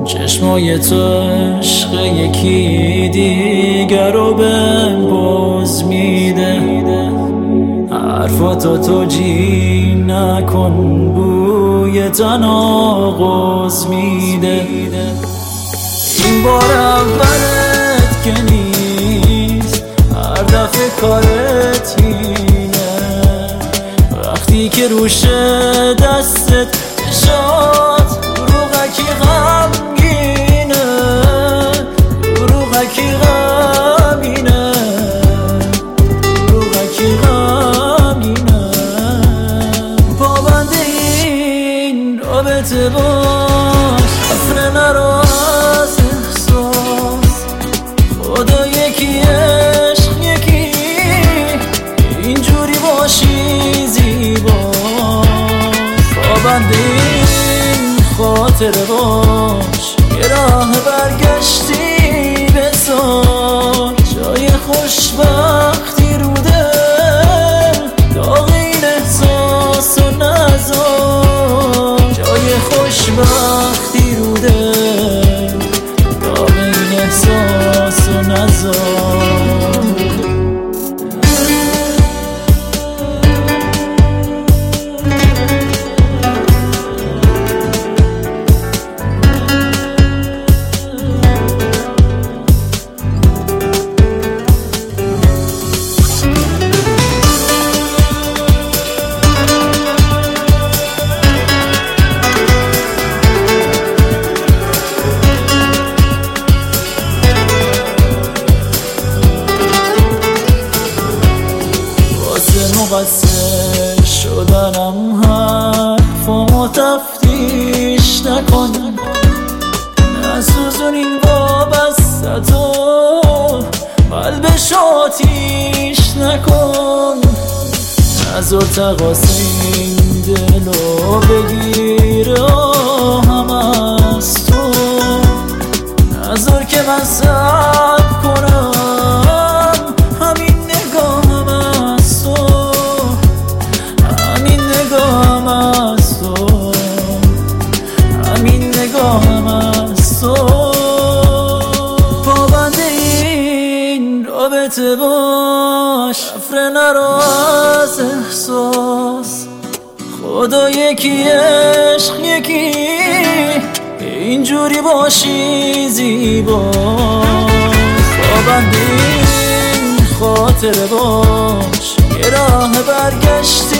چشمای تو عشق یکی دیگر رو بهم باز میده. حرفاتو توجیه نکن، بوی تناقض میده. این بار اولت که نیست، هر دفعه کارت اینه. وقتی که روش دستت نشاد دروغکی غمگینه، دروغکی غمینه، دروغکی غمینه. پابند این رابطه باش، افره نرو از احساس. خدا یکی عشق یکی، اینجوری باشی زیباست. پابند این خاطره باش، یه راه برگشتی بذار. جای خوشبختی رو دل، داغ این احساس و نذار. جای خوشبختی رو دل، داغ این احساس و نذار. مقصر شدنم حرفامو تفتیش نکن. نسوزون این وابستتو، قلبش آتیش نکن. نذار تقاس این دلو بگیره هم از تو. نذار که من صبر کنم، همین نگاهم از تو، همین نگاهم از تو، همین نگاهم از تو. پابند این رابطه باش، افره نرو از احساس. خدا یکی عشق یکی، اینجوری باشی زیباست. پابند این خاطره باش، یه راه برگشتی